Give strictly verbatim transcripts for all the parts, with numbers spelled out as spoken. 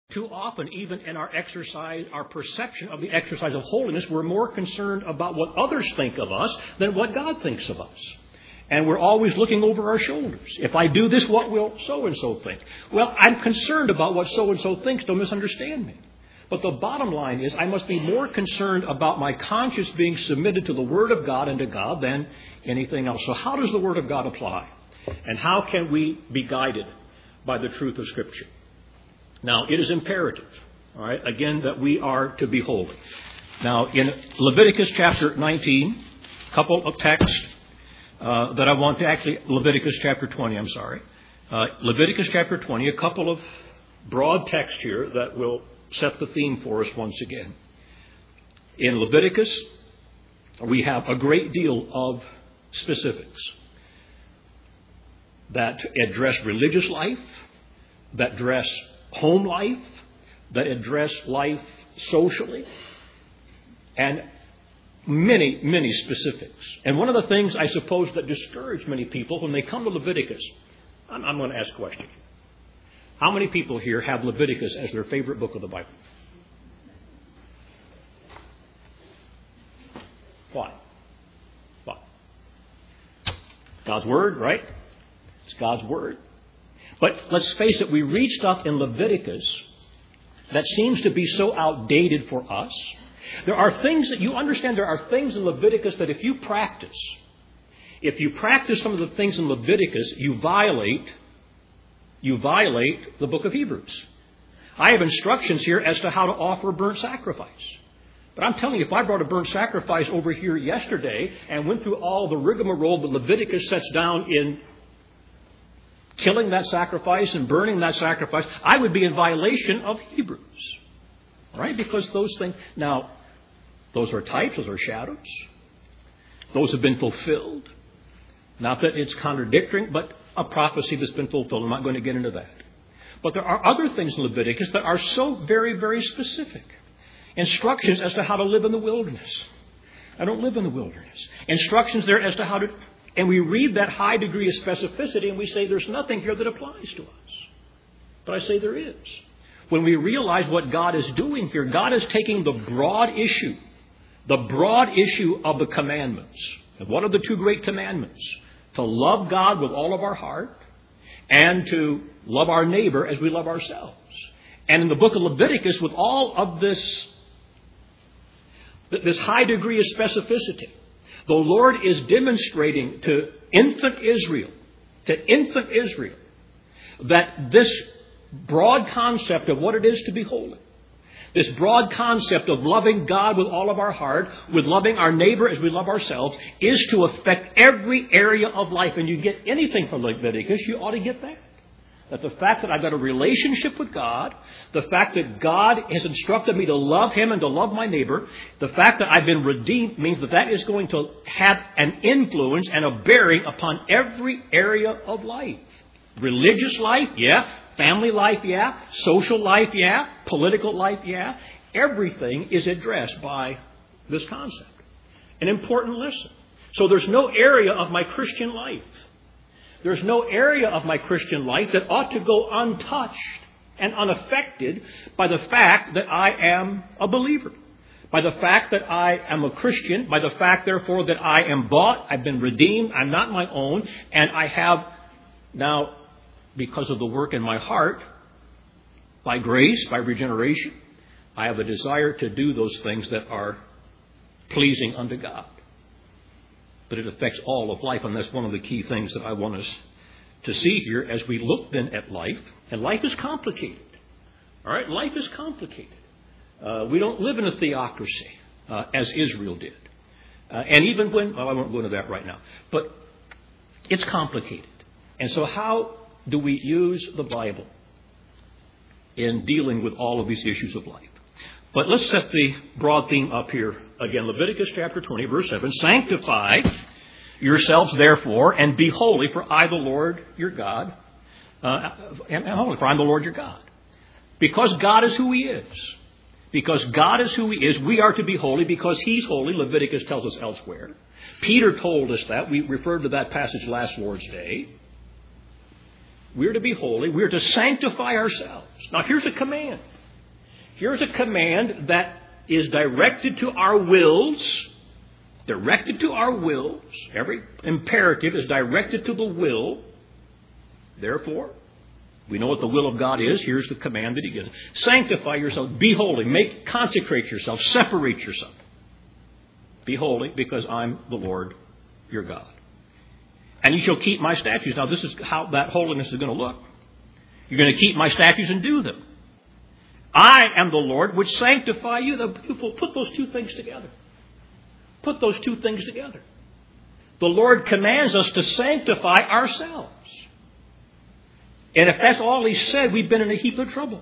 Too often, even in our exercise, our perception of the exercise of holiness, we're more concerned about what others think of us than what God thinks of us. And we're always looking over our shoulders. If I do this, what will so-and-so think? Well, I'm concerned about what so-and-so thinks. Don't misunderstand me. But the bottom line is I must be more concerned about my conscience being submitted to the Word of God and to God than anything else. So how does the Word of God apply? And how can we be guided by the truth of Scripture? Now, it is imperative, all right, again, that we are to be holy. Now, in Leviticus chapter nineteen, a couple of texts uh, that I want to actually, Leviticus chapter twenty, I'm sorry. Uh, Leviticus chapter twenty, a couple of broad texts here that will set the theme for us once again. In Leviticus, we have a great deal of specifics that address religious life, that address home life, that address life socially, and many, many specifics. And one of the things, I suppose, that discourage many people when they come to Leviticus, I'm, I'm going to ask a question. How many people here have Leviticus as their favorite book of the Bible? Why? Why? God's Word, right? It's God's Word. But let's face it, we read stuff in Leviticus that seems to be so outdated for us. There are things that you understand, there are things in Leviticus that if you practice, if you practice some of the things in Leviticus, you violate, you violate the book of Hebrews. I have instructions here as to how to offer a burnt sacrifice. But I'm telling you, if I brought a burnt sacrifice over here yesterday and went through all the rigmarole that Leviticus sets down in killing that sacrifice and burning that sacrifice, I would be in violation of Hebrews. Right? Because those things, now, those are types, those are shadows. Those have been fulfilled. Not that it's contradicting, but a prophecy that's been fulfilled. I'm not going to get into that. But there are other things in Leviticus that are so very, very specific. Instructions as to how to live in the wilderness. I don't live in the wilderness. Instructions there as to how to... And we read that high degree of specificity and we say there's nothing here that applies to us. But I say there is. When we realize what God is doing here, God is taking the broad issue, the broad issue of the commandments. And what are the two great commandments? To love God with all of our heart and to love our neighbor as we love ourselves. And in the book of Leviticus, with all of this, this high degree of specificity, the Lord is demonstrating to infant Israel, to infant Israel, that this broad concept of what it is to be holy, this broad concept of loving God with all of our heart, with loving our neighbor as we love ourselves, is to affect every area of life. And you get anything from Leviticus, you ought to get that. That the fact that I've got a relationship with God, the fact that God has instructed me to love Him and to love my neighbor, the fact that I've been redeemed means that that is going to have an influence and a bearing upon every area of life. Religious life, yeah. Family life, yeah. Social life, yeah. Political life, yeah. Everything is addressed by this concept. An important lesson. So there's no area of my Christian life There's no area of my Christian life that ought to go untouched and unaffected by the fact that I am a believer. By the fact that I am a Christian. By the fact, therefore, that I am bought. I've been redeemed. I'm not my own. And I have now, because of the work in my heart, by grace, by regeneration, I have a desire to do those things that are pleasing unto God. But it affects all of life, and that's one of the key things that I want us to see here as we look then at life. And life is complicated. All right, life is complicated. Uh, we don't live in a theocracy uh, as Israel did. Uh, and even when, well, I won't go into that right now, but it's complicated. And so how do we use the Bible in dealing with all of these issues of life? But let's set the broad theme up here again. Leviticus chapter twenty, verse seven. Sanctify yourselves, therefore, and be holy, for I, the Lord your God, uh, am holy, for I am the Lord your God. Because God is who He is. Because God is who He is, we are to be holy because He's holy. Leviticus tells us elsewhere. Peter told us that. We referred to that passage last Lord's Day. We're to be holy. We're to sanctify ourselves. Now, here's a command. Here's a command that is directed to our wills. Directed to our wills. Every imperative is directed to the will. Therefore, we know what the will of God is. Here's the command that He gives. Sanctify yourself. Be holy. Make, consecrate yourself. Separate yourself. Be holy because I'm the Lord your God. And you shall keep my statutes. Now, this is how that holiness is going to look. You're going to keep my statutes and do them. I am the Lord which sanctify you. The people put those two things together. Put those two things together. The Lord commands us to sanctify ourselves. And if that's all He said, we've been in a heap of trouble.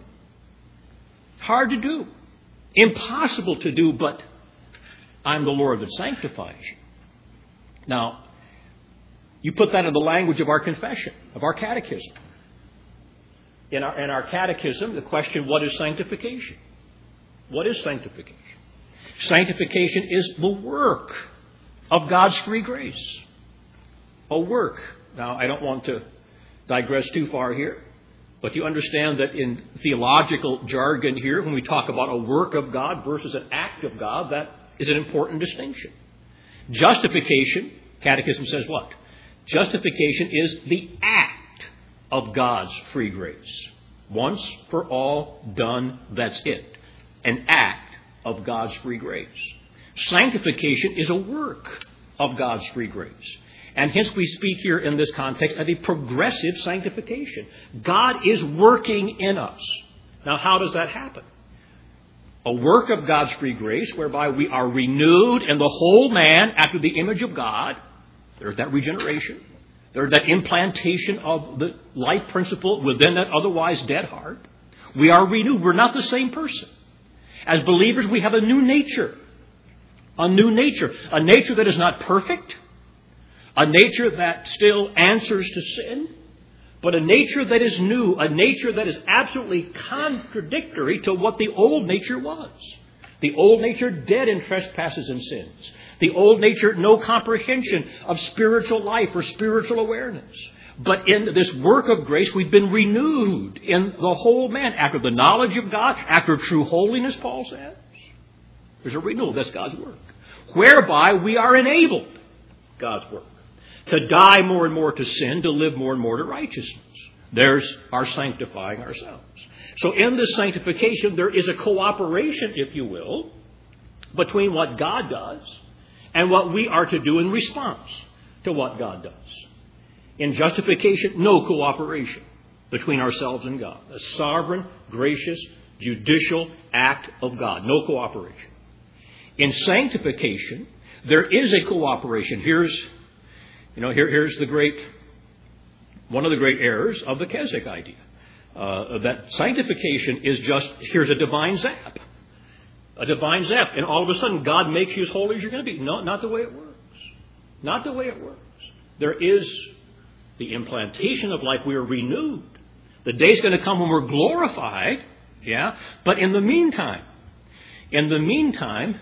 Hard to do. Impossible to do, but I'm the Lord that sanctifies you. Now, you put that in the language of our confession, of our catechism. In our, in our catechism, the question, what is sanctification? What is sanctification? Sanctification is the work of God's free grace. A work. Now, I don't want to digress too far here, but you understand that in theological jargon here, when we talk about a work of God versus an act of God, that is an important distinction. Justification, Catechism says what? Justification is the act of God's free grace. Once for all, done, that's it. An act of God's free grace. Sanctification is a work of God's free grace. And hence we speak here in this context of a progressive sanctification. God is working in us. Now, how does that happen? A work of God's free grace whereby we are renewed in the whole man after the image of God. There's that regeneration. There's that implantation of the life principle within that otherwise dead heart. We are renewed. We're not the same person. As believers, we have a new nature. A new nature. A nature that is not perfect. A nature that still answers to sin. But a nature that is new. A nature that is absolutely contradictory to what the old nature was. The old nature dead in trespasses and sins. The old nature no comprehension of spiritual life or spiritual awareness. But in this work of grace, we've been renewed in the whole man after the knowledge of God, after true holiness, Paul says. There's a renewal. That's God's work. Whereby we are enabled, God's work, to die more and more to sin, to live more and more to righteousness. There's our sanctifying ourselves. So in this sanctification, there is a cooperation, if you will, between what God does and what we are to do in response to what God does. In justification, no cooperation between ourselves and God. A sovereign, gracious, judicial act of God. No cooperation. In sanctification, there is a cooperation. Here's, you know, here, here's the great, one of the great errors of the Keswick idea. Uh, that sanctification is just, here's a divine zap. A divine zap. And all of a sudden, God makes you as holy as you're going to be. No, not the way it works. Not the way it works. There is the implantation of life. We are renewed. The day's going to come when we're glorified. Yeah. But in the meantime, in the meantime,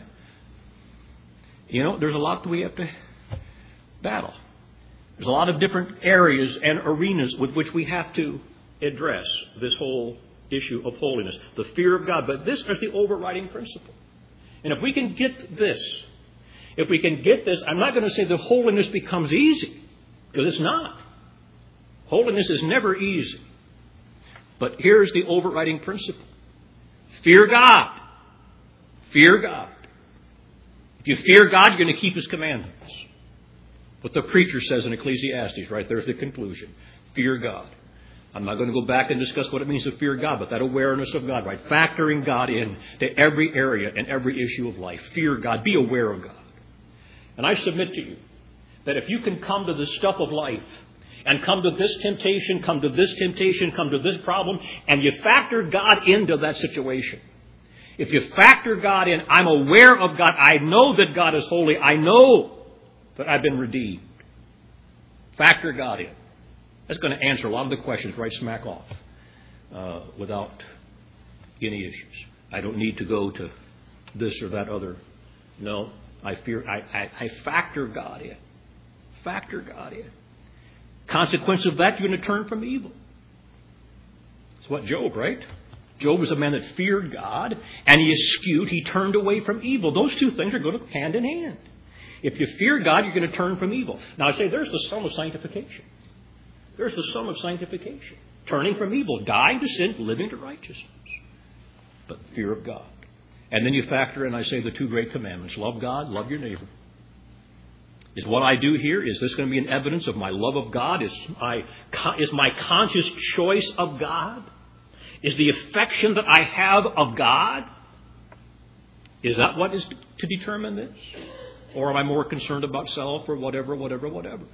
you know, there's a lot that we have to battle. There's a lot of different areas and arenas with which we have to address this whole issue of holiness. The fear of God. But this is the overriding principle. And if we can get this, if we can get this, I'm not going to say that holiness becomes easy. Because it's not. Holiness is never easy. But here's the overriding principle. Fear God. Fear God. If you fear God, you're going to keep His commandments. What the preacher says in Ecclesiastes, right? There's the conclusion. Fear God. I'm not going to go back and discuss what it means to fear God, but that awareness of God, right? Factoring God in to every area and every issue of life. Fear God. Be aware of God. And I submit to you that if you can come to the stuff of life and come to this temptation, come to this temptation, come to this problem, and you factor God into that situation. If you factor God in, I'm aware of God. I know that God is holy. I know that I've been redeemed. Factor God in. That's going to answer a lot of the questions right smack off uh, without any issues. I don't need to go to this or that other. No, I fear. I, I, I factor God in. Factor God in. Consequence of that, you're going to turn from evil. It's what Job, right? Job was a man that feared God, and he eschewed, he turned away from evil. Those two things are going hand in hand. If you fear God, you're going to turn from evil. Now I say there's the sum of sanctification. There's the sum of sanctification. Turning from evil, dying to sin, living to righteousness. But fear of God. And then you factor in, I say, the two great commandments. Love God, love your neighbor. Is what I do here, is this going to be an evidence of my love of God? Is my, is my conscious choice of God? Is the affection that I have of God? Is that what is to determine this? Or am I more concerned about self or whatever, whatever, whatever?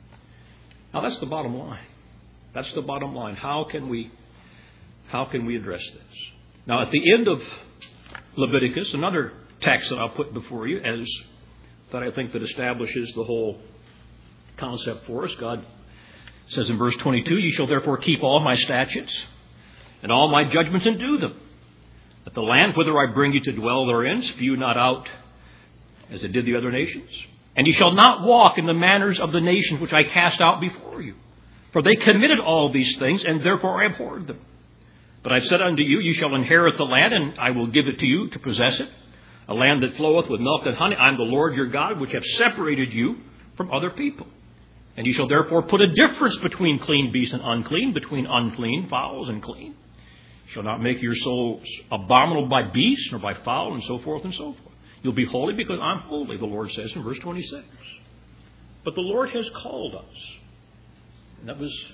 Now that's the bottom line. That's the bottom line. How can we, how can we address this? Now at the end of Leviticus, another text that I'll put before you as that I think that establishes the whole concept for us. God says in verse twenty-two, "You shall therefore keep all my statutes and all my judgments and do them. That the land whither I bring you to dwell therein spew not out as it did the other nations. And you shall not walk in the manners of the nations which I cast out before you. For they committed all these things, and therefore I abhorred them. But I've said unto you, you shall inherit the land, and I will give it to you to possess it. A land that floweth with milk and honey. I am the Lord your God, which have separated you from other people. And you shall therefore put a difference between clean beasts and unclean, between unclean fowls and clean. You shall not make your souls abominable by beasts, nor by fowl, and so forth and so forth. You'll be holy because I'm holy, the Lord says in verse twenty-six. But the Lord has called us. And that was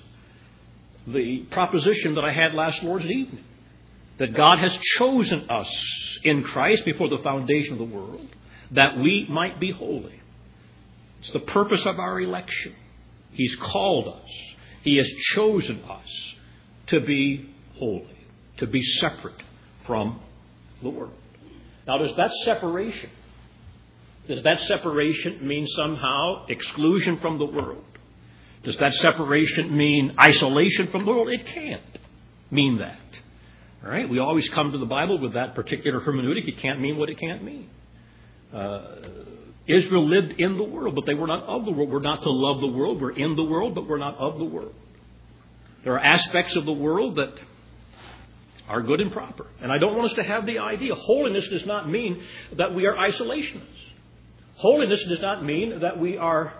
the proposition that I had last Lord's evening. That God has chosen us in Christ before the foundation of the world, that we might be holy. It's the purpose of our election. He's called us. He has chosen us to be holy, to be separate from the world. Now, does that separation, does that separation mean somehow exclusion from the world? Does that separation mean isolation from the world? It can't mean that. All right? We always come to the Bible with that particular hermeneutic. It can't mean what it can't mean. Uh, Israel lived in the world, but they were not of the world. We're not to love the world. We're in the world, but we're not of the world. There are aspects of the world that are good and proper. And I don't want us to have the idea. Holiness does not mean that we are isolationists. Holiness does not mean that we are,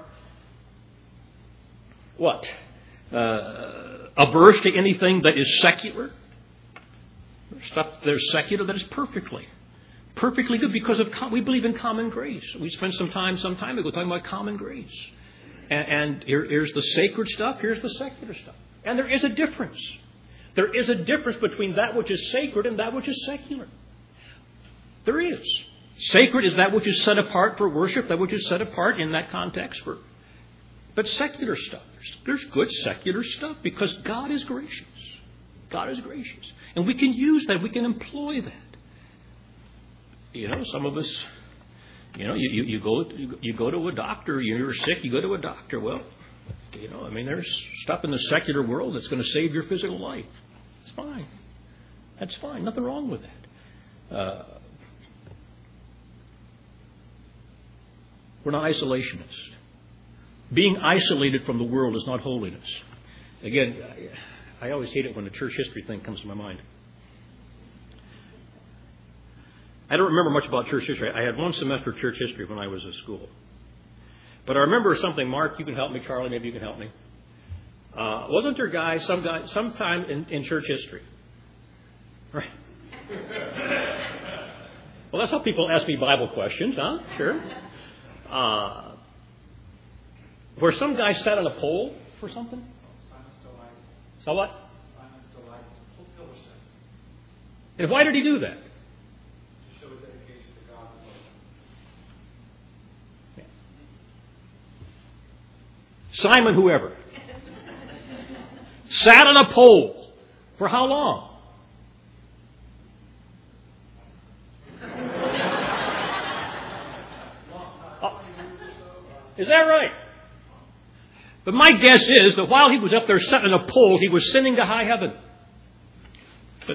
what? Uh, averse to anything that is secular. There's stuff there's secular that is perfectly, perfectly good because of we believe in common grace. We spent some time, some time ago, talking about common grace. And, and here, here's the sacred stuff. Here's the secular stuff. And there is a difference. There is a difference between that which is sacred and that which is secular. There is. Sacred is that which is set apart for worship, that which is set apart in that context for. But secular stuff, there's, there's good secular stuff because God is gracious. God is gracious. And we can use that. We can employ that. You know, some of us, you know, you, you, you go you go to a doctor, you're sick, you go to a doctor. Well, you know, I mean, there's stuff in the secular world that's going to save your physical life. It's fine. That's fine. Nothing wrong with that. Uh, we're not isolationists. Being isolated from the world is not holiness. Again, I, I always hate it when the church history thing comes to my mind. I don't remember much about church history. I had one semester of church history when I was at school. But I remember something. Mark, you can help me. Charlie, maybe you can help me. Uh, wasn't there a guy, some guy, sometime in, in church history? Right. Well, that's how people ask me Bible questions, huh? Sure. Uh, where some guy sat on a pole for something? So what? And why did he do that? To show his dedication to God's will. Yeah. Simon whoever sat on a pole for how long? Oh, is that right? But my guess is that while he was up there sitting on a pole, he was sending to high heaven. But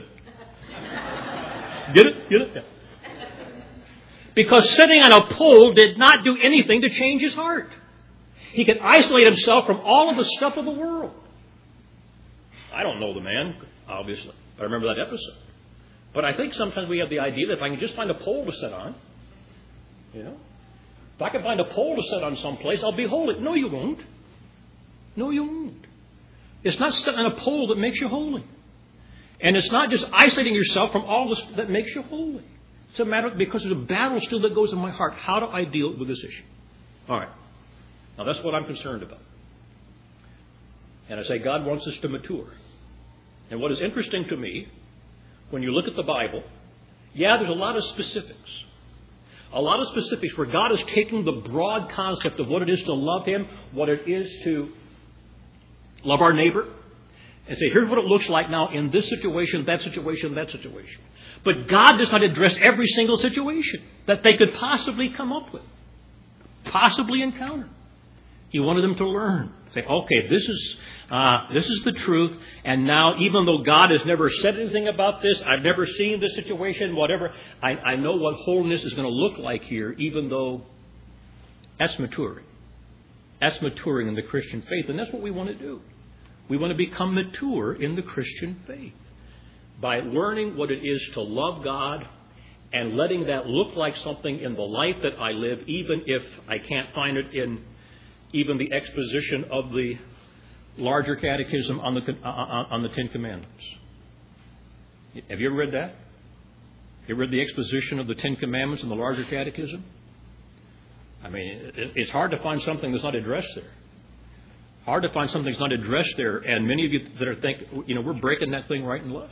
get it? Get it? Yeah. Because sitting on a pole did not do anything to change his heart. He could isolate himself from all of the stuff of the world. I don't know the man, obviously. I remember that episode. But I think sometimes we have the idea that if I can just find a pole to sit on, you know, if I can find a pole to sit on someplace, I'll be holy. No, you won't. No, you won't. It's not sitting on a pole that makes you holy. And it's not just isolating yourself from all this that makes you holy. It's a matter, because there's a battle still that goes in my heart. How do I deal with this issue? All right. Now, that's what I'm concerned about. And I say God wants us to mature. And what is interesting to me, when you look at the Bible, yeah, there's a lot of specifics. A lot of specifics where God is taking the broad concept of what it is to love Him, what it is to love our neighbor, and say, here's what it looks like now in this situation, that situation, that situation. But God does not address every single situation that they could possibly come up with, possibly encounter. He wanted them to learn. Say, okay, this is uh, this is the truth. And now, even though God has never said anything about this, I've never seen this situation, whatever, I, I know what holiness is going to look like here, even though that's maturing. That's maturing in the Christian faith. And that's what we want to do. We want to become mature in the Christian faith by learning what it is to love God and letting that look like something in the life that I live, even if I can't find it in even the exposition of the larger catechism on the on the Ten Commandments. Have you ever read that? You ever read the exposition of the Ten Commandments in the larger catechism? I mean, it's hard to find something that's not addressed there. Hard to find something that's not addressed there, and many of you that are thinking, you know, we're breaking that thing right and left.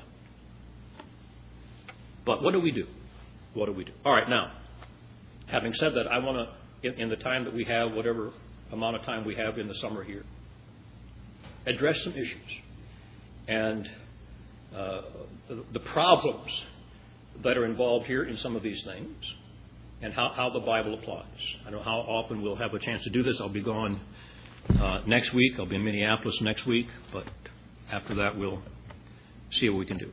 But what do we do? What do we do? All right, now, having said that, I want to, in, in the time that we have, whatever amount of time we have in the summer here, address some issues and uh, the, the problems that are involved here in some of these things and how, how the Bible applies. I don't know how often we'll have a chance to do this. I'll be gone uh, next week. I'll be in Minneapolis next week, but after that we'll see what we can do.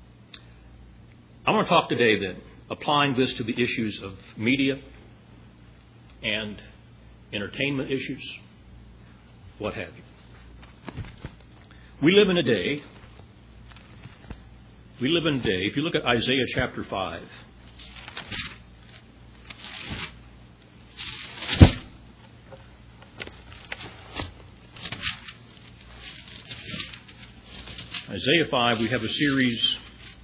I want to talk today then, applying this to the issues of media and entertainment issues, what have you. We live in a day, we live in a day, if you look at Isaiah chapter five, Isaiah five, we have a series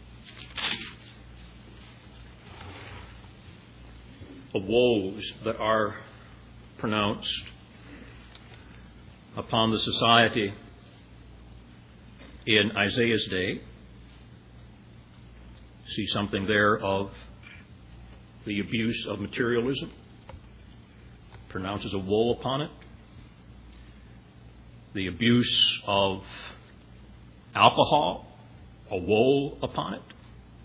of woes that are pronounced upon the society in Isaiah's day. See something there of the abuse of materialism, pronounces a woe upon it. The abuse of alcohol, a woe upon it.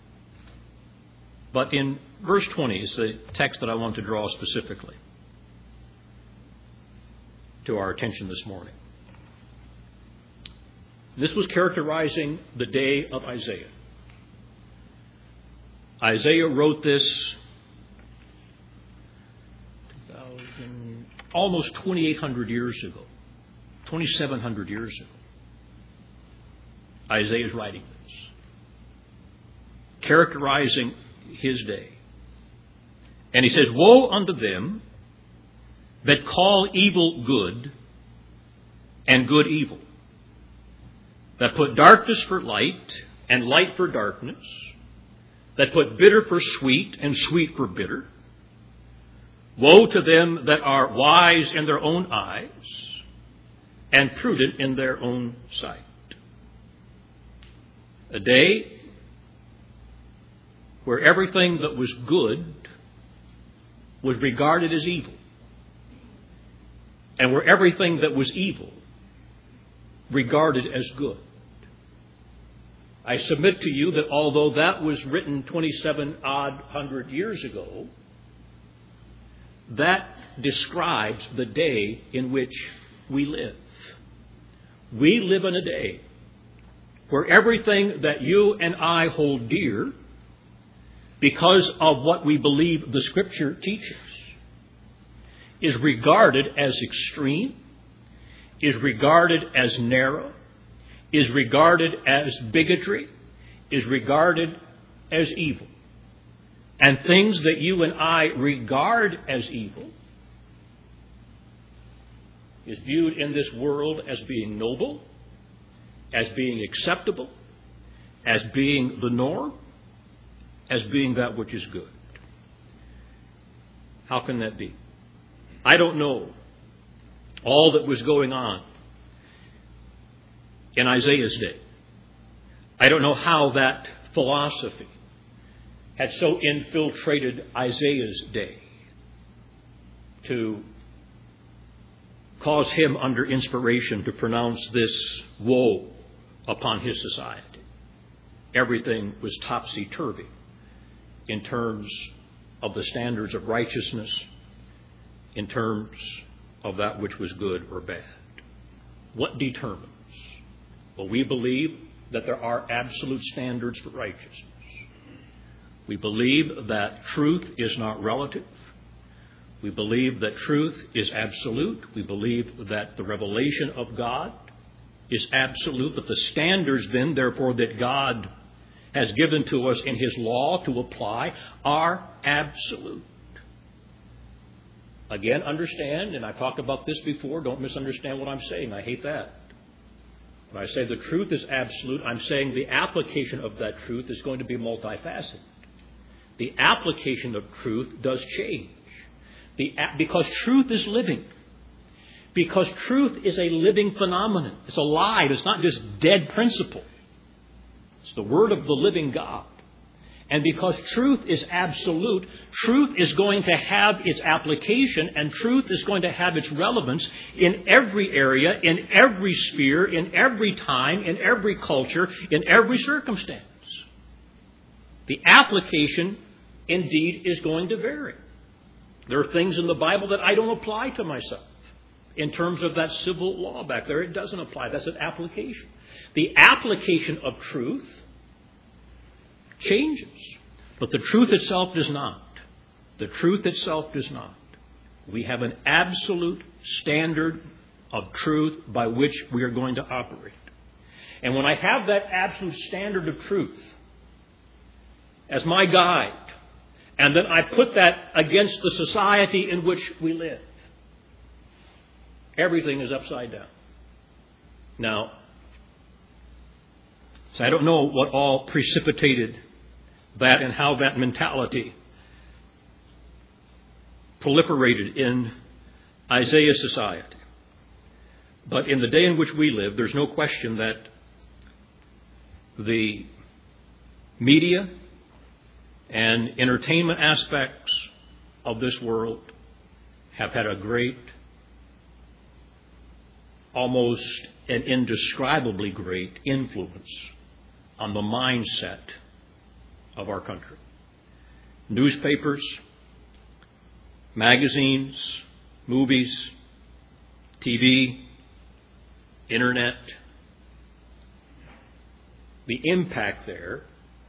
But in verse twenty is the text that I want to draw specifically to our attention this morning. This was characterizing the day of Isaiah. Isaiah wrote this almost twenty-eight hundred years ago, twenty-seven hundred years ago. Isaiah is writing this, characterizing his day. And he says, woe unto them that call evil good and good evil, that put darkness for light and light for darkness, that put bitter for sweet and sweet for bitter. Woe to them that are wise in their own eyes and prudent in their own sight. A day where everything that was good was regarded as evil, and where everything that was evil regarded as good. I submit to you that although that was written twenty-seven odd hundred years ago, that describes the day in which we live. We live in a day where everything that you and I hold dear, because of what we believe the Scripture teaches, is regarded as extreme, is regarded as narrow, is regarded as bigotry, is regarded as evil, and things that you and I regard as evil, is viewed in this world as being noble, as being acceptable, as being the norm, as being that which is good. How can that be? I don't know all that was going on in Isaiah's day. I don't know how that philosophy had so infiltrated Isaiah's day to cause him under inspiration to pronounce this woe upon his society. Everything was topsy-turvy in terms of the standards of righteousness, in terms of that which was good or bad. What determines? Well, we believe that there are absolute standards for righteousness. We believe that truth is not relative. We believe that truth is absolute. We believe that the revelation of God is absolute, that the standards then, therefore, that God has given to us in His law to apply are absolute. Again, understand, and I've talked about this before, don't misunderstand what I'm saying. I hate that. When I say the truth is absolute, I'm saying the application of that truth is going to be multifaceted. The application of truth does change. The, because truth is living. Because truth is a living phenomenon. It's alive. It's not just dead principle. It's the Word of the living God. And because truth is absolute, truth is going to have its application, and truth is going to have its relevance in every area, in every sphere, in every time, in every culture, in every circumstance. The application, indeed, is going to vary. There are things in the Bible that I don't apply to myself. In terms of that civil law back there, it doesn't apply. That's an application. The application of truth changes, but the truth itself does not. The truth itself does not. We have an absolute standard of truth by which we are going to operate. And when I have that absolute standard of truth as my guide, and then I put that against the society in which we live, everything is upside down. Now, so I don't know what all precipitated that and how that mentality proliferated in Isaiah's society. But in the day in which we live, there's no question that the media and entertainment aspects of this world have had a great, almost an indescribably great influence on the mindset of our country. Newspapers, magazines, movies, T V, internet. The impact there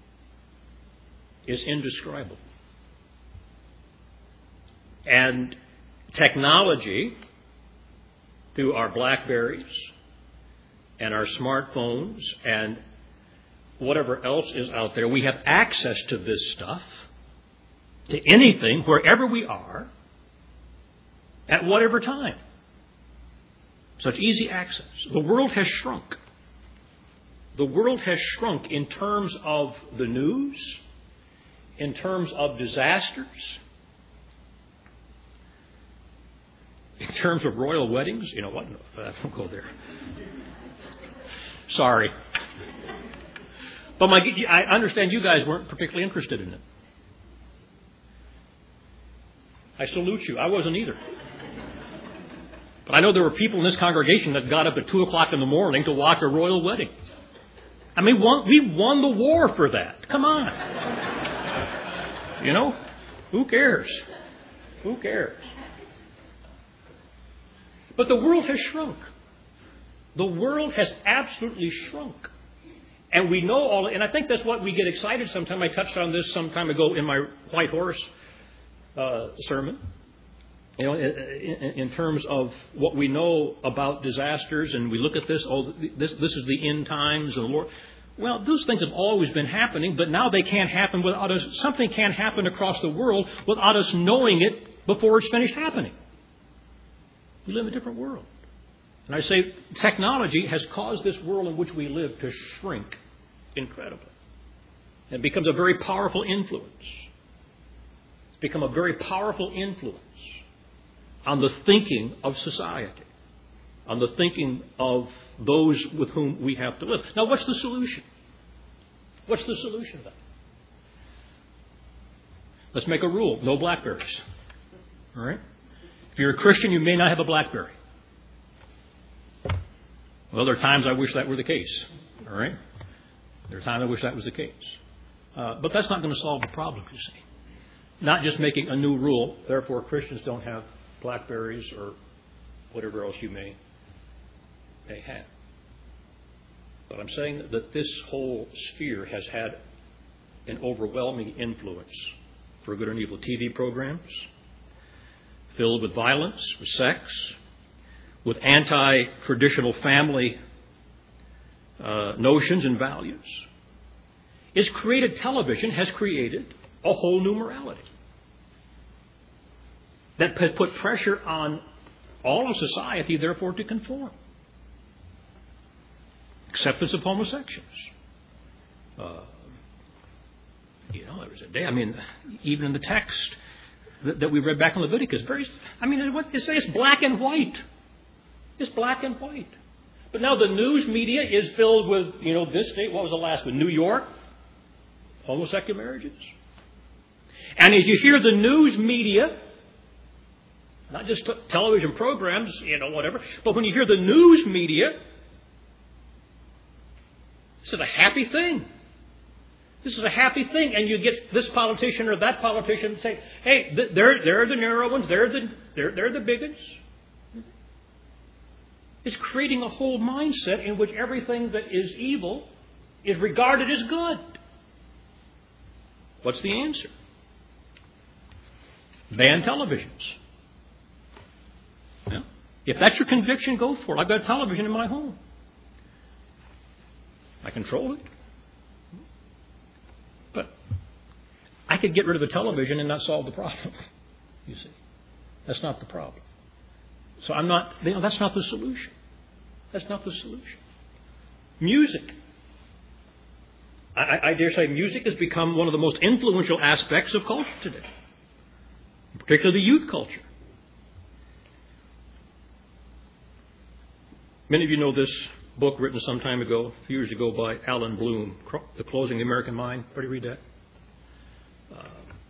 is indescribable. And technology, through our BlackBerries and our smartphones and whatever else is out there, we have access to this stuff, to anything, wherever we are, at whatever time. Such easy access. The world has shrunk. The world has shrunk in terms of the news, in terms of disasters, in terms of royal weddings. You know what? No, I won't go there. Sorry. But my, I understand you guys weren't particularly interested in it. I salute you. I wasn't either. But I know there were people in this congregation that got up at two o'clock in the morning to watch a royal wedding. I mean, we won the war for that. Come on. You know? Who cares? Who cares? But the world has shrunk. The world has absolutely shrunk. And we know all, and I think that's what we get excited sometimes. I touched on this some time ago in my White Horse uh, sermon. You know, in, in, in terms of what we know about disasters, and we look at this, oh, this, this is the end times, and the Lord. Well, those things have always been happening, but now they can't happen without us. Something can't happen across the world without us knowing it before it's finished happening. We live in a different world. And I say technology has caused this world in which we live to shrink incredibly. It becomes a very powerful influence. It's become a very powerful influence on the thinking of society, on the thinking of those with whom we have to live. Now, what's the solution? What's the solution then? Let's make a rule. No BlackBerries. All right? If you're a Christian, you may not have a BlackBerry. Well, there are times I wish that were the case. All right? There are times I wish that was the case. Uh, but that's not going to solve the problem, you see. Not just making a new rule, therefore Christians don't have BlackBerries or whatever else you may, may have. But I'm saying that this whole sphere has had an overwhelming influence for good and evil. T V programs filled with violence, with sex, with anti-traditional family uh, notions and values. It's created, television has created a whole new morality that has put pressure on all of society, therefore, to conform. Acceptance of homosexuals. Uh, you know, there was a day, I mean, even in the text that, that we read back in Leviticus, very, I mean, what they say, it's black and white. It's black and white. But now the news media is filled with, you know, this state, what was the last one? New York, homosexual marriages. And as you hear the news media, not just t- television programs, you know, whatever, but when you hear the news media, this is a happy thing. This is a happy thing. And you get this politician or that politician saying, hey, th- they're, they're the narrow ones, they're the, they're, they're the bigots. It's creating a whole mindset in which everything that is evil is regarded as good. What's the answer? Ban televisions. Yeah. If that's your conviction, go for it. I've got a television in my home. I control it. But I could get rid of the television and not solve the problem. You see. That's not the problem. So I'm not, you know, that's not the solution. That's not the solution. Music. I, I dare say music has become one of the most influential aspects of culture today, particularly the youth culture. Many of you know this book written some time ago, a few years ago, by Alan Bloom, The Closing of the American Mind. Everybody read that? Uh,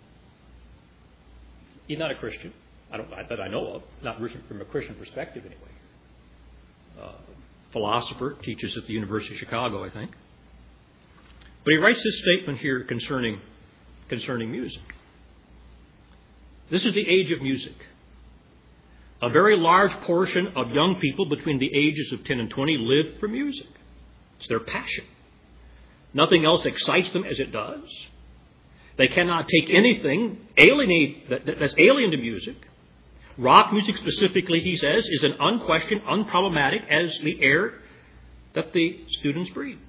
he's not a Christian. I don't, that I know of, not from a Christian perspective anyway. Uh, philosopher, teaches at the University of Chicago, I think. But he writes this statement here concerning, concerning music. This is the age of music. A very large portion of young people between the ages of ten and twenty live for music. It's their passion. Nothing else excites them as it does. They cannot take anything alienate that, that's alien to music. Rock music specifically, he says, is an unquestioned, unproblematic as the air that the students breathe.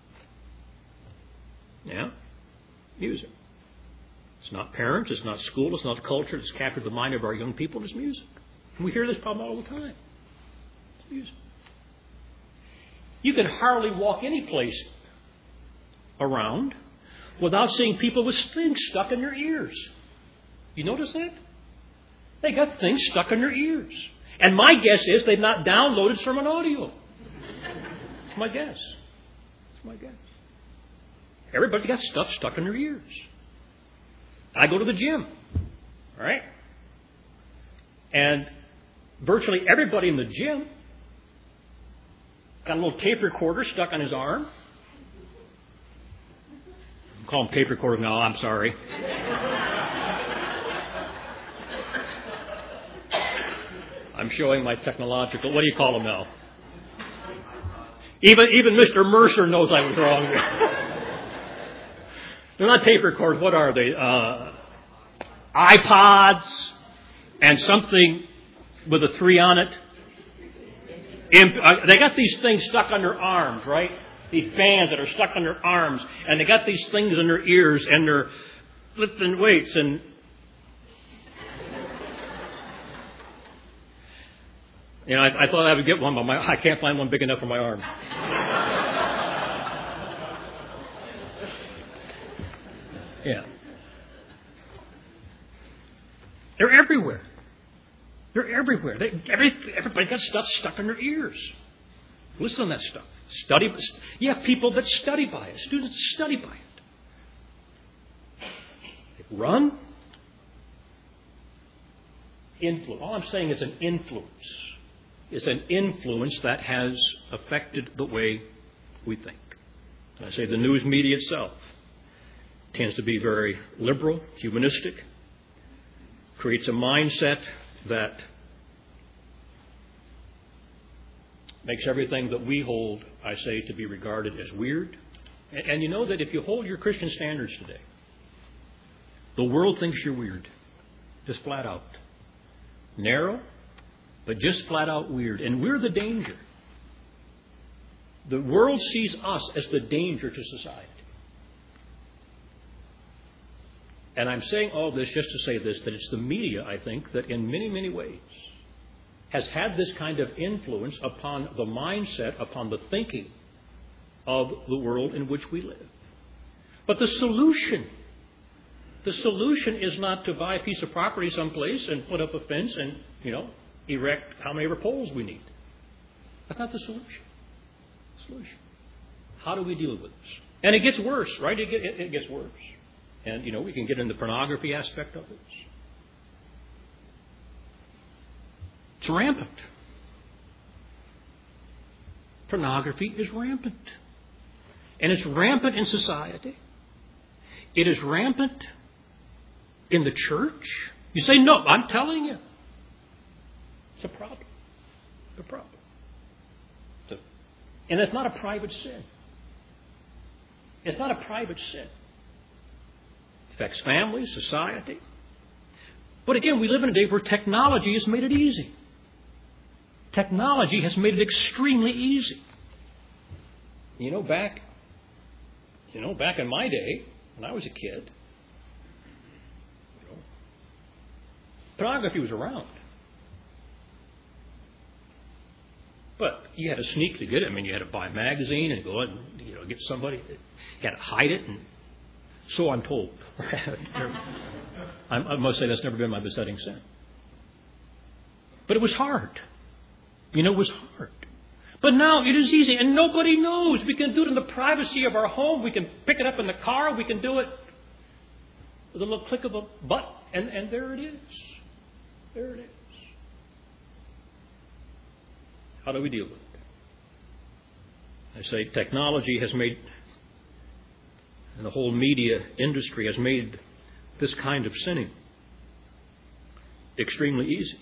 Yeah? Music. It's not parents, it's not school, it's not culture, it's captured the mind of our young people, it's music. And we hear this problem all the time. It's music. You can hardly walk any place around without seeing people with things stuck in their ears. You notice that? They got things stuck in their ears. And my guess is they've not downloaded sermon audio. That's my guess. That's my guess. Everybody's got stuff stuck in their ears. I go to the gym. All right? And virtually everybody in the gym got a little tape recorder stuck on his arm. I call them tape recorders now, I'm sorry. I'm showing my technological, what do you call them now? Even even Mister Mercer knows I was wrong. They're not tape recorders, what are they? Uh, iPods and something with a three on it. Imp- uh, they got these things stuck on their arms, right? These fans that are stuck on their arms, and they got these things in their ears, and they're lifting weights, and you know, I, I thought I would get one, but my, I can't find one big enough for my arm. Yeah. They're everywhere. They're everywhere. They, every, everybody's got stuff stuck in their ears. Listen to that stuff. Study. You have people that study by it. Students that study by it. They run. Influence. All I'm saying is an influence. It's an influence that has affected the way we think. And I say the news media itself tends to be very liberal, humanistic, creates a mindset that makes everything that we hold, I say, to be regarded as weird. And, and you know that if you hold your Christian standards today, the world thinks you're weird. Just flat out. Narrow, but just flat out weird. And we're the danger. The world sees us as the danger to society. And I'm saying all this just to say this, that it's the media, I think, that in many, many ways has had this kind of influence upon the mindset, upon the thinking of the world in which we live. But the solution, the solution is not to buy a piece of property someplace and put up a fence and, you know, erect how many ever poles we need. That's not the solution. Solution. How do we deal with this? And it gets worse, right? It, get, it, it gets worse. And, you know, we can get into the pornography aspect of it. It's rampant. Pornography is rampant. And it's rampant in society. It is rampant in the church. You say, no, I'm telling you. It's a problem. It's a problem. It's a, and it's not a private sin. It's not a private sin. It affects families, society. But again, we live in a day where technology has made it easy. Technology has made it extremely easy. You know, back, you know, back in my day, when I was a kid, you know, pornography was around. But you had to sneak to get it. I mean, you had to buy a magazine and go out and, you know, get somebody. You had to hide it, and so I'm told. I must say that's never been my besetting sin. But it was hard. You know, it was hard. But now it is easy, and nobody knows. We can do it in the privacy of our home. We can pick it up in the car. We can do it with a little click of a button, and, and there it is. There it is. How do we deal with it? I say technology has made, and the whole media industry has made this kind of sinning extremely easy.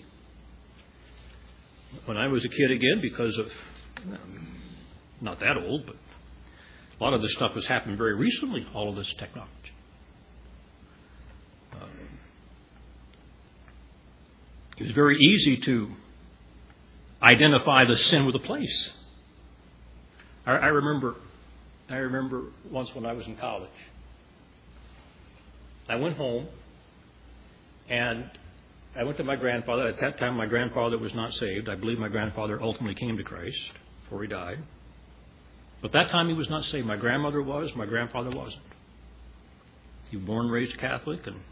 When I was a kid, again, because of, not that old, but a lot of this stuff has happened very recently, all of this technology. Um, it was very easy to identify the sin with a place. I, I remember, I remember once when I was in college, I went home and I went to my grandfather. At that time, my grandfather was not saved. I believe my grandfather ultimately came to Christ before he died. But that time he was not saved. My grandmother was. My grandfather wasn't. He was born and raised Catholic, and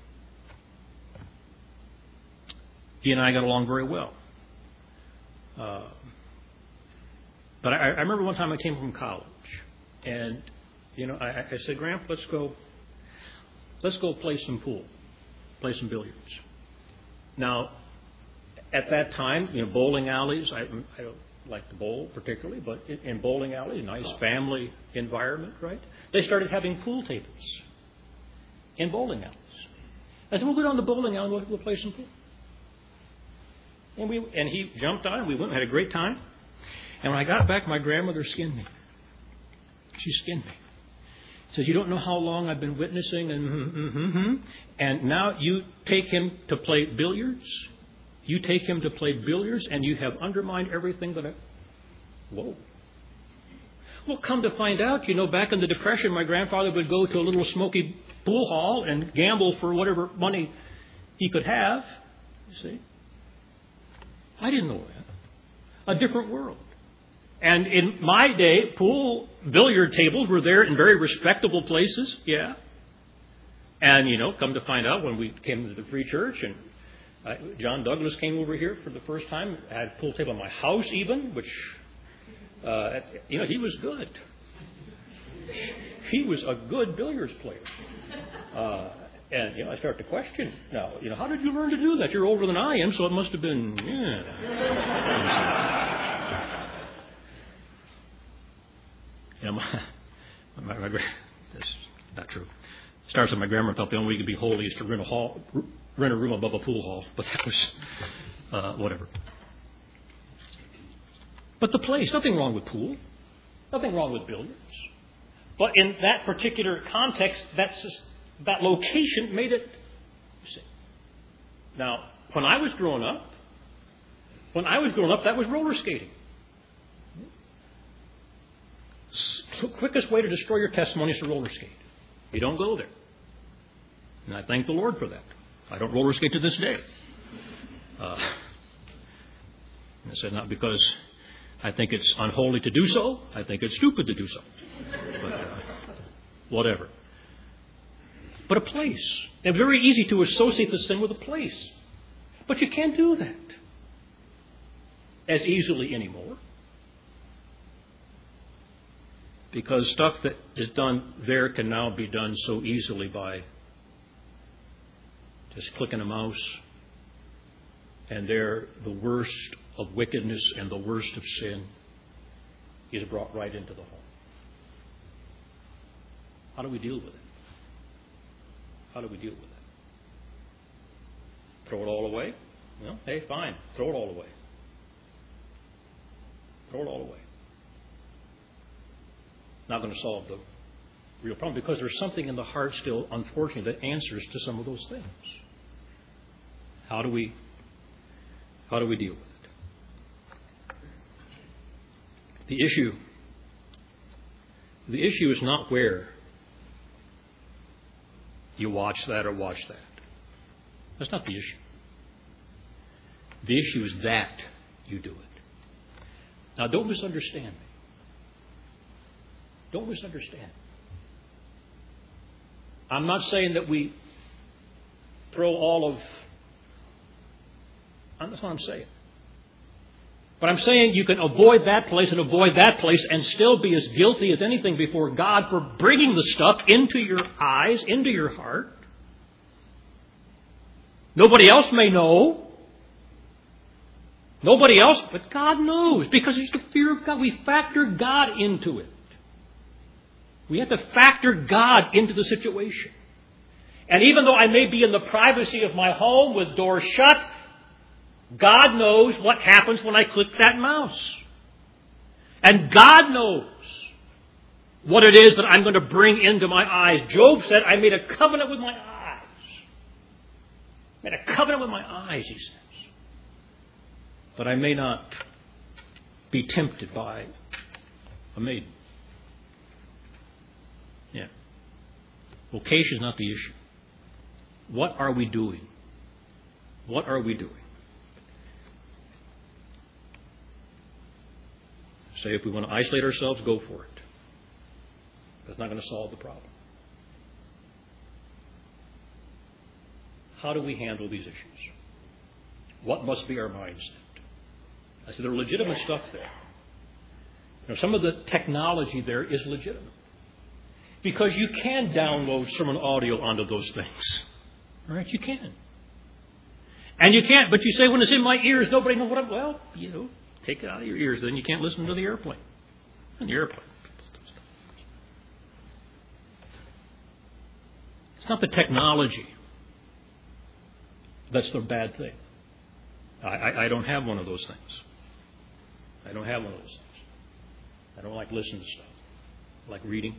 he and I got along very well. Uh, but I, I remember one time I came from college, and you know, I, I said, "Grandpa, let's go. Let's go play some pool, play some billiards." Now, at that time, you know, bowling alleys, I, I don't like to bowl particularly, but in, in bowling alleys, nice family environment, right? They started having pool tables in bowling alleys. I said, we'll go down to the bowling alley, we'll, we'll play some pool. And we and he jumped on, and we went and had a great time. And when I got back, my grandmother skinned me. She skinned me. Says, you don't know how long I've been witnessing, and mm-hmm, mm-hmm. And now you take him to play billiards. You take him to play billiards, and you have undermined everything that I... Whoa. Well, come to find out, you know, back in the Depression, my grandfather would go to a little smoky pool hall and gamble for whatever money he could have. You see? I didn't know that. A different world. And in my day, pool billiard tables were there in very respectable places. Yeah. And, you know, come to find out when we came to the Free Church and uh, John Douglas came over here for the first time, I had a pool table in my house even, which, uh, you know, he was good. He was a good billiards player. Uh, and, you know, I start to question now, you know, how did you learn to do that? You're older than I am, so it must have been, yeah. You know, my, my, my, that's not true. Starts with my grandmother thought the only way you could be holy is to rent a hall, rent a room above a pool hall. But that was uh, whatever. But the place, nothing wrong with pool, nothing wrong with billiards. But in that particular context, that's just, that location made it. You see. Now, when I was growing up, when I was growing up, that was roller skating. The quickest way to destroy your testimony is to roller skate. You don't go there. And I thank the Lord for that. I don't roller skate to this day. Uh, I said not because I think it's unholy to do so. I think it's stupid to do so. But uh, whatever. But a place. It's very easy to associate the sin with a place. But you can't do that as easily anymore. Because stuff that is done there can now be done so easily by just clicking a mouse. And there, the worst of wickedness and the worst of sin is brought right into the home. How do we deal with it? How do we deal with it? Throw it all away? Well, hey, fine. Throw it all away. Throw it all away. Not going to solve the real problem because there's something in the heart still, unfortunately, that answers to some of those things. How do we, how do we deal with it? The issue, the issue is not where you watch that or watch that. That's not the issue. The issue is that you do it. Now, don't misunderstand me. Don't misunderstand. I'm not saying that we throw all of... That's what I'm saying. But I'm saying you can avoid that place and avoid that place and still be as guilty as anything before God for bringing the stuff into your eyes, into your heart. Nobody else may know. Nobody else, but God knows because there's the fear of God. We factor God into it. We have to factor God into the situation. And even though I may be in the privacy of my home with doors shut, God knows what happens when I click that mouse. And God knows what it is that I'm going to bring into my eyes. Job said, I made a covenant with my eyes. Made a covenant with my eyes, he says. But I may not be tempted by a maiden. Yeah. Location is not the issue. What are we doing? What are we doing? Say if we want to isolate ourselves, go for it. That's not going to solve the problem. How do we handle these issues? What must be our mindset? I said there are legitimate stuff there. You know, some of the technology there is legitimate. Because you can download sermon audio onto those things. All right, you can. And you can't, but you say, when it's in my ears, nobody knows what I'm... Well, you know, take it out of your ears, then you can't listen to the airplane. On the airplane. It's not the technology that's the bad thing. I, I, I don't have one of those things. I don't have one of those things. I don't like listening to stuff. I like reading.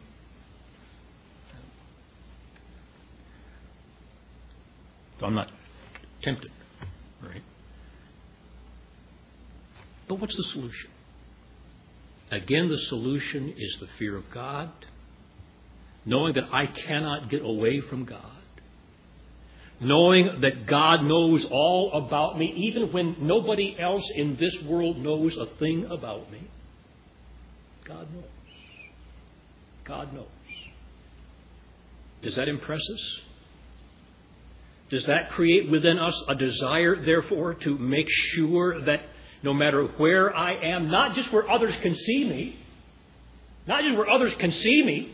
So I'm not tempted, right? But what's the solution? Again, the solution is the fear of God, knowing that I cannot get away from God, knowing that God knows all about me, even when nobody else in this world knows a thing about me. God knows. God knows. Does that impress us? Does that create within us a desire, therefore, to make sure that no matter where I am, not just where others can see me, not just where others can see me,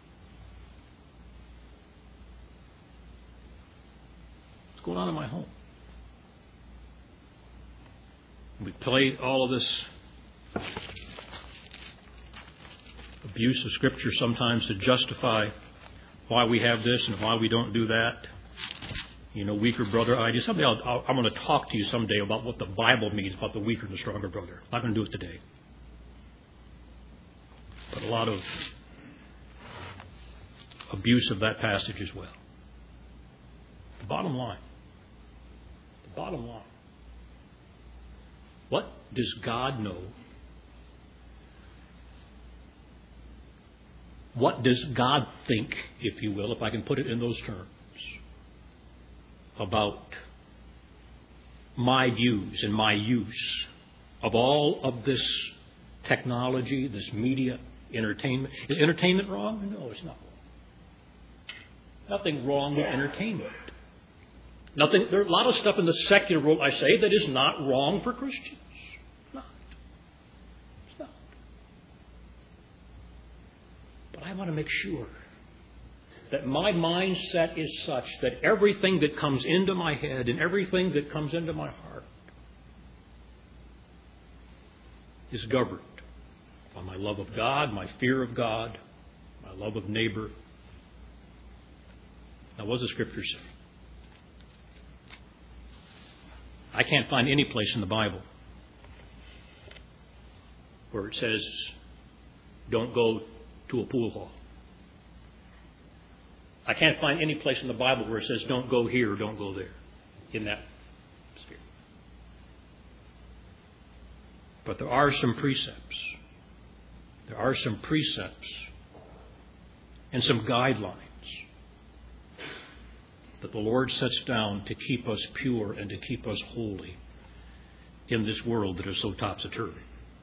what's going on in my home? We play all of this abuse of Scripture sometimes to justify why we have this and why we don't do that. You know, weaker brother idea. Someday I'll, I'll, I'm going to talk to you someday about what the Bible means about the weaker and the stronger brother. I'm not going to do it today. But a lot of abuse of that passage as well. The bottom line. The bottom line. What does God know? What does God think, if you will, if I can put it in those terms, about my views and my use of all of this technology, this media, entertainment? Is entertainment wrong? No, it's not wrong. Nothing wrong with entertainment. Nothing. There are a lot of stuff in the secular world, I say, that is not wrong for Christians. It's not. It's not. But I want to make sure that my mindset is such that everything that comes into my head and everything that comes into my heart is governed by my love of God, my fear of God, my love of neighbor. Now, what does the Scripture say? I can't find any place in the Bible where it says, don't go to a pool hall. I can't find any place in the Bible where it says, don't go here or don't go there, in that sphere. But there are some precepts. There are some precepts and some guidelines that the Lord sets down to keep us pure and to keep us holy in this world that is so topsy-turvy.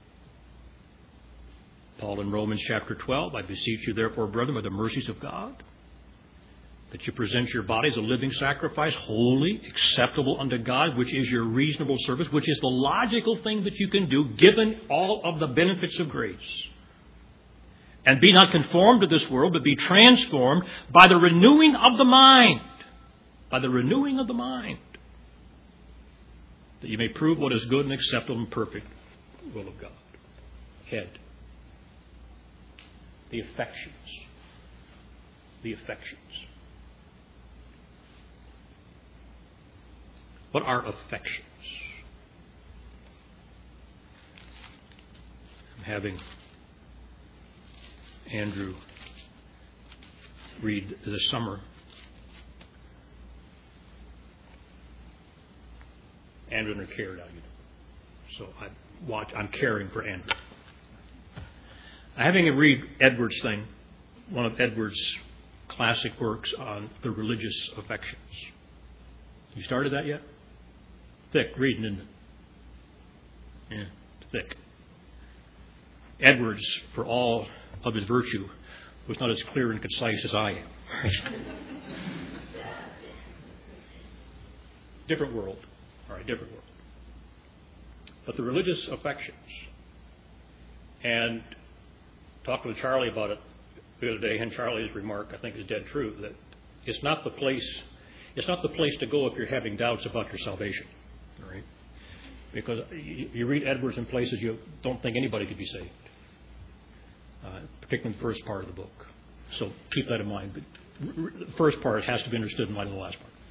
Paul in Romans chapter twelve, I beseech you therefore, brethren, by the mercies of God, that you present your bodies a living sacrifice, holy, acceptable unto God, which is your reasonable service, which is the logical thing that you can do, given all of the benefits of grace. And be not conformed to this world, but be transformed by the renewing of the mind. By the renewing of the mind. That you may prove what is good and acceptable and perfect will of God. Head. The affections. The affections. What are affections? I'm having Andrew read this summer. Andrew and her care now, you know. So I watch. I'm caring for Andrew. I'm having him read Edwards' thing, one of Edwards' classic works on the religious affections. You started that yet? Thick reading, isn't it? Yeah, it's thick. Edwards, for all of his virtue, was not as clear and concise as I am. Different world. All right, different world. But the religious affections. And talking to Charlie about it the other day, and Charlie's remark, I think, is dead true, that it's not the place, it's not the place to go if you're having doubts about your salvation. All right? Because you, you read Edwards in places you don't think anybody could be saved. Uh, particularly in the first part of the book. So keep that in mind. But the first part has to be understood in light of the last part.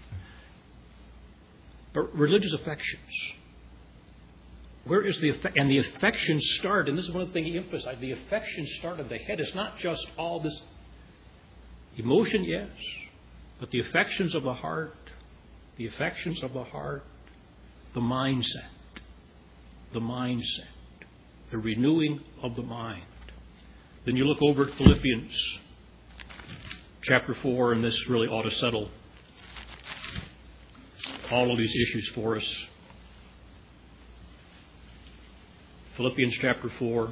But religious affections. Where is the affect? And the affections start, and this is one of the things he emphasized, the affections start at the head. It's not just all this emotion, yes, but the affections of the heart, the affections of the heart, the mindset, the mindset. The renewing of the mind. Then you look over at Philippians chapter four, and this really ought to settle all of these issues for us. Philippians chapter four,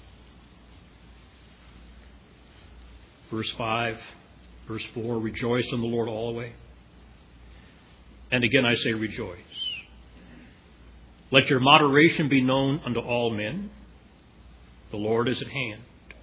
verse five, verse four, rejoice in the Lord always. And again I say rejoice. Let your moderation be known unto all men. The Lord is at hand.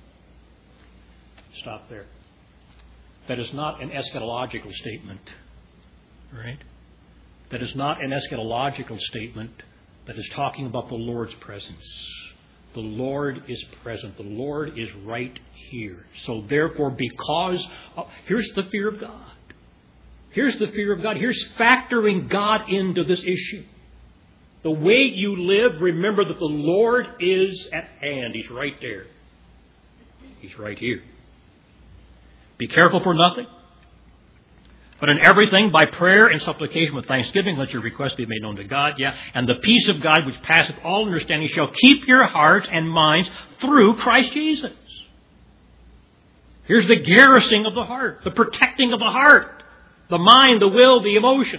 Stop there. That is not an eschatological statement. Right? That is not an eschatological statement that is talking about the Lord's presence. The Lord is present. The Lord is right here. So therefore, because of, here's the fear of God. Here's the fear of God. Here's factoring God into this issue. The way you live, remember that the Lord is at hand. He's right there. He's right here. Be careful for nothing, but in everything, by prayer and supplication with thanksgiving, let your requests be made known to God. Yeah, and the peace of God, which passeth all understanding, shall keep your hearts and minds through Christ Jesus. Here's the garrisoning of the heart, the protecting of the heart, the mind, the will, the emotions.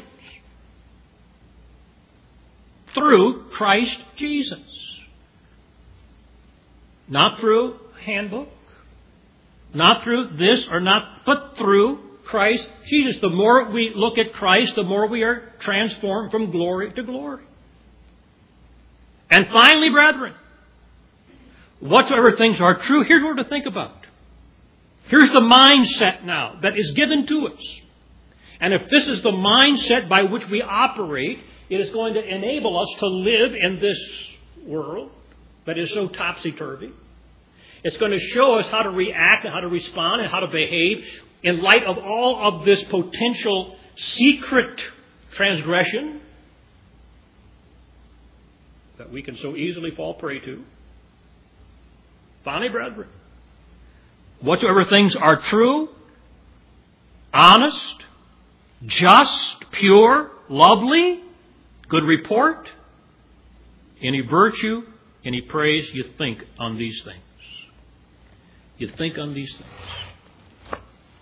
Through Christ Jesus. Not through a handbook. Not through this or not, but through Christ Jesus. The more we look at Christ, the more we are transformed from glory to glory. And finally, brethren, whatsoever things are true, here's what to think about. Here's the mindset now that is given to us. And if this is the mindset by which we operate, it is going to enable us to live in this world that is so topsy-turvy. It's going to show us how to react and how to respond and how to behave in light of all of this potential secret transgression that we can so easily fall prey to. Finally, brethren, whatsoever things are true, honest, just, pure, lovely, good report, any virtue, any praise, you think on these things. You think on these things.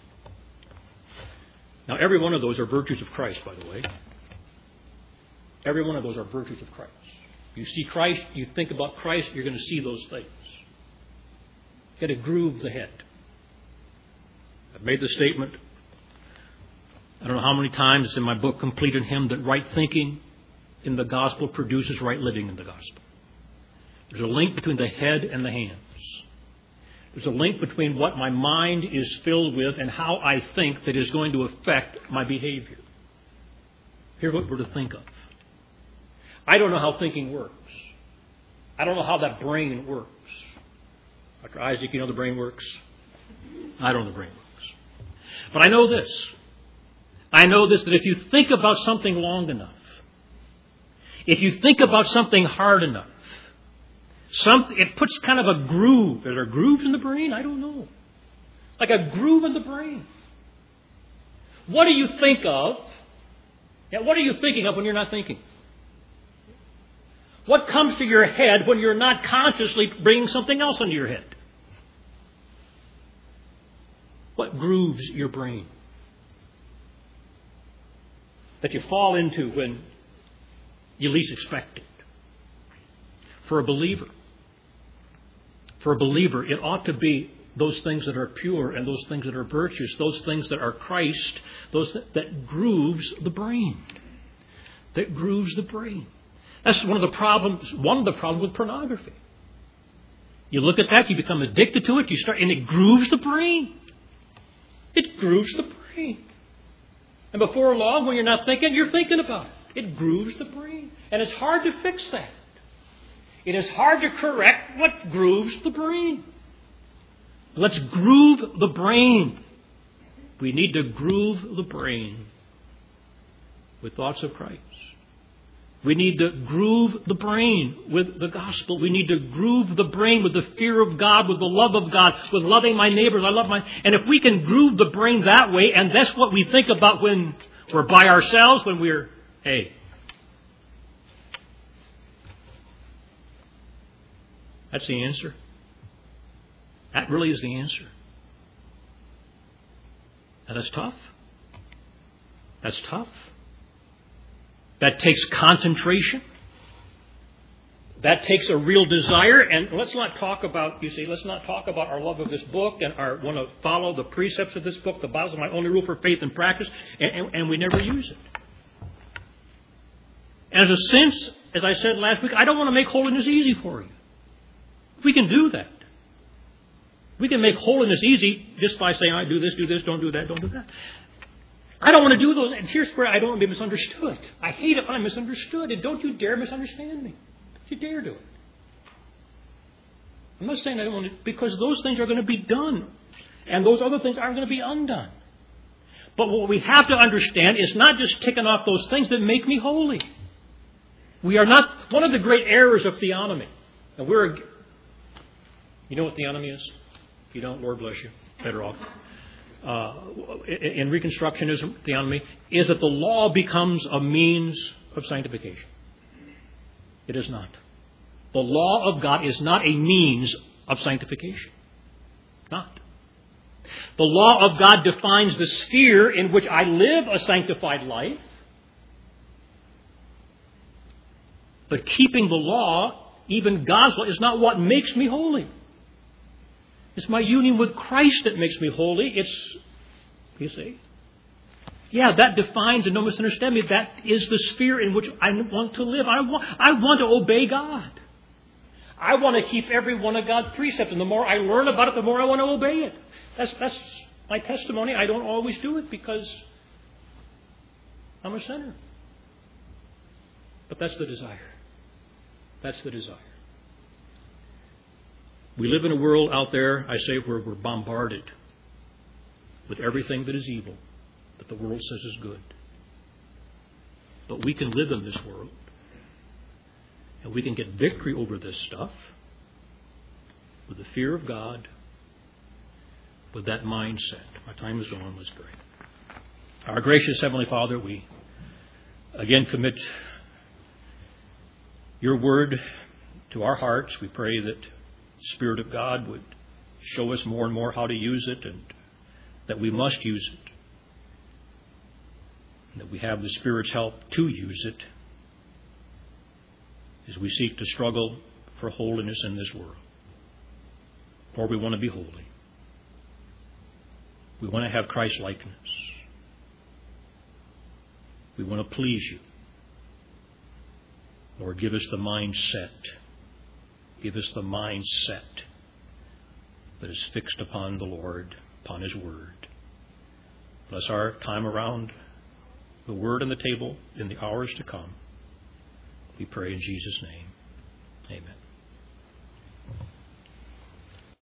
Now, every one of those are virtues of Christ, by the way. Every one of those are virtues of Christ. You see Christ, you think about Christ, you're going to see those things. You've got to groove the head. I've made the statement, I don't know how many times it's in my book, Complete in Him, that right thinking in the gospel produces right living in the gospel. There's a link between the head and the hands. There's a link between what my mind is filled with and how I think that is going to affect my behavior. Here's what we're to think of. I don't know how thinking works. I don't know how that brain works. Doctor Isaac, you know the brain works? I don't know the brain works. But I know this. I know this, that if you think about something long enough, if you think about something hard enough, Some, it puts kind of a groove. Are there grooves in the brain? I don't know. Like a groove in the brain. What do you think of? Yeah, what are you thinking of when you're not thinking? What comes to your head when you're not consciously bringing something else into your head? What grooves your brain? That you fall into when you least expect it. For a believer, For a believer, it ought to be those things that are pure and those things that are virtuous, those things that are Christ, those that, that grooves the brain. That grooves the brain. That's one of the problems, one of the problems with pornography. You look at that, you become addicted to it, you start, and it grooves the brain. It grooves the brain. And before long, when you're not thinking, you're thinking about it. It grooves the brain. And it's hard to fix that. It is hard to correct what grooves the brain. Let's groove the brain. We need to groove the brain with thoughts of Christ. We need to groove the brain with the gospel. We need to groove the brain with the fear of God, with the love of God, with loving my neighbors. I love my... And if we can groove the brain that way, and that's what we think about when we're by ourselves, when we're, hey... That's the answer. That really is the answer. Now that's tough. That's tough. That takes concentration. That takes a real desire. And let's not talk about, you see, let's not talk about our love of this book and our want to follow the precepts of this book. The Bible is my only rule for faith and practice, and, and, and we never use it. And as a sense, as I said last week, I don't want to make holiness easy for you. We can do that. We can make holiness easy just by saying, I do this, do this, don't do that, don't do that. I don't want to do those. And here's where I don't want to be misunderstood. I hate it when I'm misunderstood. And don't you dare misunderstand me. Don't you dare do it. I'm not saying I don't want to, because those things are going to be done. And those other things aren't going to be undone. But what we have to understand is not just ticking off those things that make me holy. We are not, one of the great errors of theonomy, and we're, you know what theonomy is? If you don't, Lord bless you, better off. Uh, in Reconstructionism, theonomy, is that the law becomes a means of sanctification. It is not. The law of God is not a means of sanctification. Not. The law of God defines the sphere in which I live a sanctified life. But keeping the law, even God's law, is not what makes me holy. It's my union with Christ that makes me holy. It's, you see. Yeah, that defines, and don't misunderstand me, that is the sphere in which I want to live. I want, I want to obey God. I want to keep every one of God's precepts. And the more I learn about it, the more I want to obey it. That's, that's my testimony. I don't always do it because I'm a sinner. But that's the desire. That's the desire. We live in a world out there, I say, where we're bombarded with everything that is evil that the world says is good. But we can live in this world. And we can get victory over this stuff with the fear of God, with that mindset. My time is on. Let's pray. Our gracious Heavenly Father, we again commit your word to our hearts. We pray that the Spirit of God would show us more and more how to use it, and that we must use it. And that we have the Spirit's help to use it as we seek to struggle for holiness in this world. Lord, we want to be holy. We want to have Christ likeness. We want to please you. Lord, give us the mindset. Give us the mindset that is fixed upon the Lord, upon His Word. Bless our time around the Word and the table in the hours to come. We pray in Jesus' name. Amen.